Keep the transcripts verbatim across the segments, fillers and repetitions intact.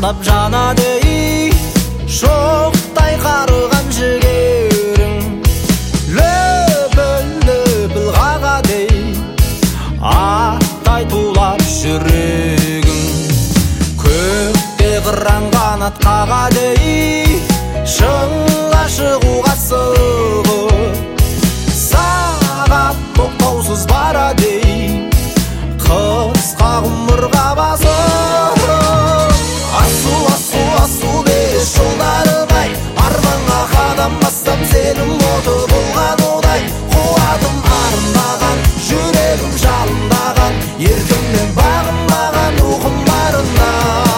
алқап жанады шоқтай қарыған жігерің лөпіл-лөпіл қағады аттай тулап жүрегің көкте қыран қанат қағады шыңға шығуға асығып сағат тоқтаусыз барады қысқа ғұмырға басып асу асу асу беріс жолдарым-ай арманға қадам бассам сенің оты болған одай қуатым арындаған жүрегім жалындаған еркімнен бағынбаған рухым барына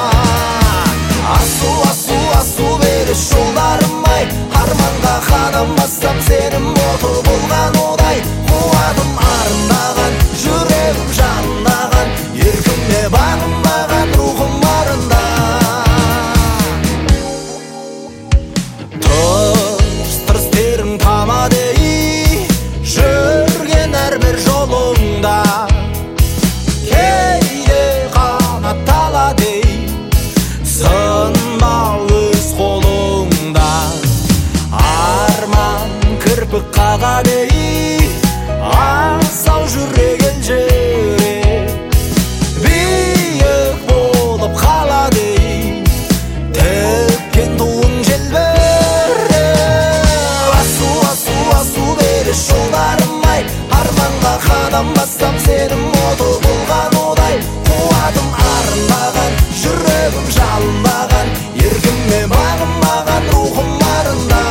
асу асу асу беріс жолдарым-ай арманға қадам бассам сенің оты болған одай қуатым арындаған жүрегім жалындаған еркімне бағынбаған рухым барында тырс-тырстерің тамады жүрген әрбір жолыңда кейде қанат талады сынба өз қолыңда арман кірпік қағады асау жүрек елжіреп биік болып қалады тіккен туың желбіреп асу асу асу беріс жолдарым-ай арманға қадам бассам сенің оты болған одай қуатым арындаған жүрегім жалындаған еркіме бағынбаған рухым барында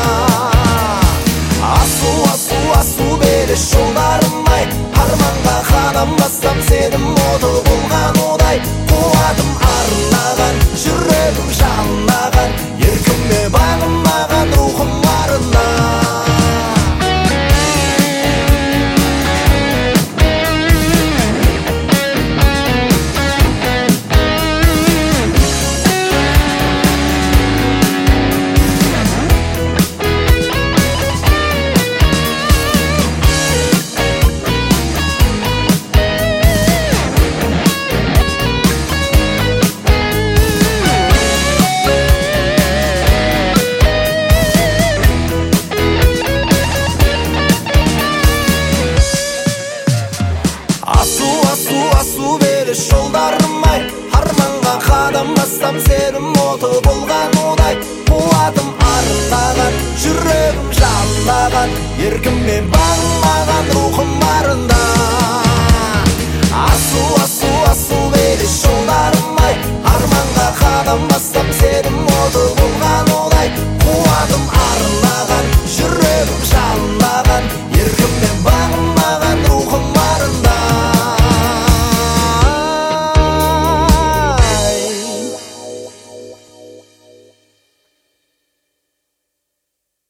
асу асу асу беріс жолдарым-ай арманға қадам бассам сенің оты болған одай қуатым арындаған жүрегім жалындаған еркіме бағынбаған рухым барында жолдарым-ай арманға қадам бассам сенің оты болған одай қуатым арындаған жүрегім жалындаған еркіммен бағынбаған рухым барында асу асу асу беріс жолдарым-ай арманға қадам бассам сенің оты болған